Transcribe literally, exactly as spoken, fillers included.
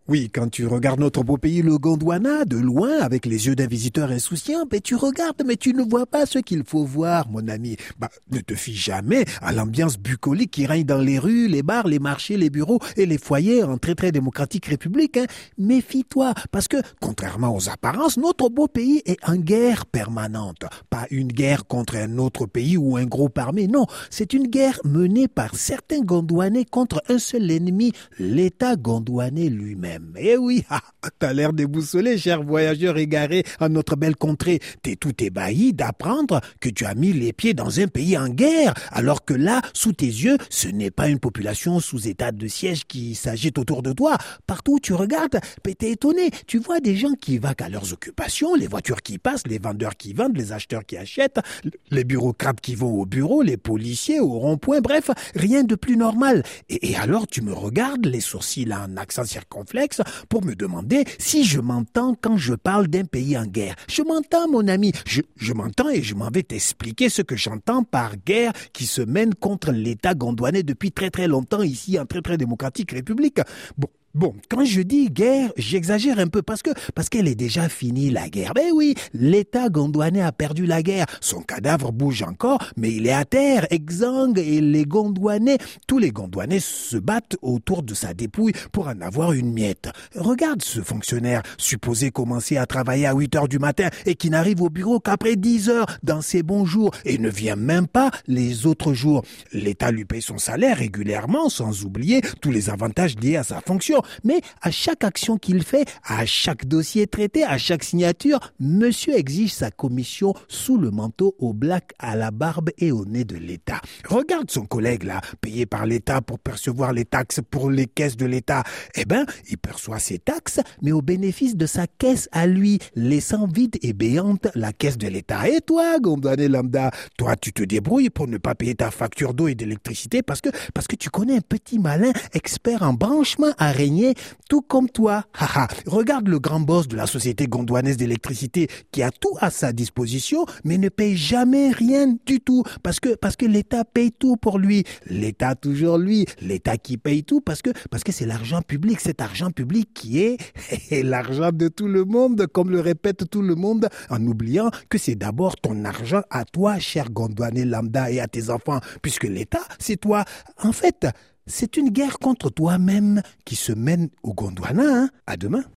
Oui, quand tu regardes notre beau pays, le Gondwana, de loin, avec les yeux d'un visiteur insouciant, ben tu regardes, mais tu ne vois pas ce qu'il faut voir, mon ami. Bah, ne te fie jamais à l'ambiance bucolique qui règne dans les rues, les bars, les marchés, les bureaux et les foyers en très très démocratique république. Hein. Méfie-toi, parce que, contrairement aux apparences, notre beau pays est en guerre permanente. Pas une guerre contre un autre pays ou un groupe armé, non. C'est une guerre menée par certains Gondwanais contre un seul ennemi, l'État gondwanais lui-même. Eh oui, t'as l'air déboussolé, cher voyageur égaré en notre belle contrée. T'es tout ébahi d'apprendre que tu as mis les pieds dans un pays en guerre, alors que là, sous tes yeux, ce n'est pas une population sous état de siège qui s'agite autour de toi. Partout où tu regardes, t'es étonné. Tu vois des gens qui vaquent à leurs occupations, les voitures qui passent, les vendeurs qui vendent, les acheteurs qui achètent, les bureaucrates qui vont au bureau, les policiers au rond-point, bref, rien de plus normal. Et, et alors tu me regardes, les sourcils en accent circonflexe, pour me demander si je m'entends quand je parle d'un pays en guerre. Je m'entends, mon ami. Je, je m'entends et je m'en vais t'expliquer ce que j'entends par guerre qui se mène contre l'État gondwanais depuis très très longtemps ici en très très démocratique république. Bon. Bon, quand je dis guerre, j'exagère un peu parce que parce qu'elle est déjà finie la guerre. Ben oui, l'État gondwanais a perdu la guerre. Son cadavre bouge encore, mais il est à terre, exsangue, et les Gondwanais, tous les Gondwanais se battent autour de sa dépouille pour en avoir une miette. Regarde ce fonctionnaire, supposé commencer à travailler à huit heures du matin et qui n'arrive au bureau qu'après dix heures dans ses bons jours et ne vient même pas les autres jours. L'État lui paye son salaire régulièrement, sans oublier tous les avantages liés à sa fonction. Mais à chaque action qu'il fait, à chaque dossier traité, à chaque signature, monsieur exige sa commission sous le manteau au black, à la barbe et au nez de l'État. Regarde son collègue là, payé par l'État pour percevoir les taxes pour les caisses de l'État. Eh ben, il perçoit ses taxes, mais au bénéfice de sa caisse à lui, laissant vide et béante la caisse de l'État. Et toi, Gondwanais lambda, toi tu te débrouilles pour ne pas payer ta facture d'eau et d'électricité parce que, parce que tu connais un petit malin expert en branchement araignée tout comme toi. Haha, regarde le grand boss de la société gondwanaise d'électricité qui a tout à sa disposition mais ne paye jamais rien du tout parce que parce que l'État paye tout pour lui. L'État toujours lui, l'État qui paye tout parce que parce que c'est l'argent public, cet argent public qui est l'argent de tout le monde, comme le répète tout le monde, en oubliant que c'est d'abord ton argent à toi, cher Gondwanais lambda, et à tes enfants, puisque l'État, c'est toi. En fait, c'est une guerre contre toi-même qui se mène au Gondwana. Hein. À demain.